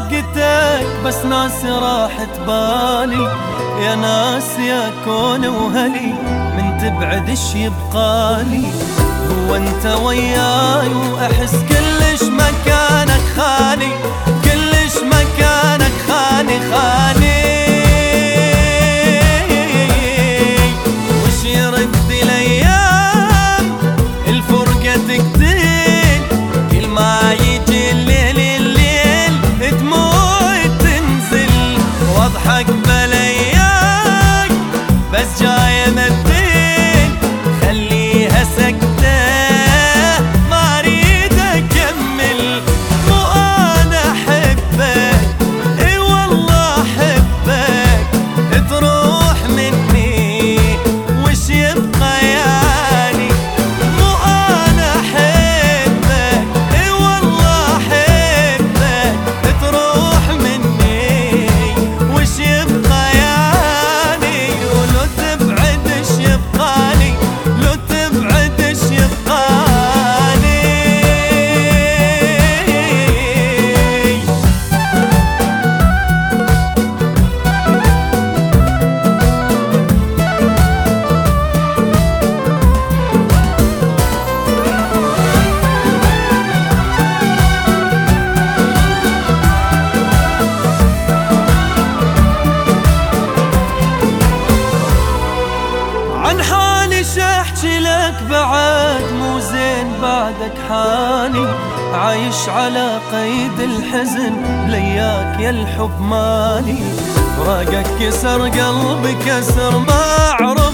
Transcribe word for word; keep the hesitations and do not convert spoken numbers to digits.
فرقتك بس ناسي راحت بالي، يا ناس يا كون وهلي من تبعد ايش يبقالي. هو انت وياي واحس كلش مكانك خالي، كلش مكانك خالي خالي. وش يرد الايام الفرقة تقتل، كل ما يجي الليل الليل دموع تنزل، واضحك بلياك بس جاي امثل، خليها سكتة ما اريد اكمل. مو انا احبك اي والله احبك، تروح مني وش يبقى يعني. مو انا احبك اي والله احبك، تروح مني وش يبقى يعني. ولو تبعد ايش يبقالي، لو تبعد ايش يبقالي. عن حالي شاحكي لك بعد، مو زين بعدك حالي، عايش على قيد الحزن لياك يا الحب مالي. فراقك كسر قلبي كسر ما عرف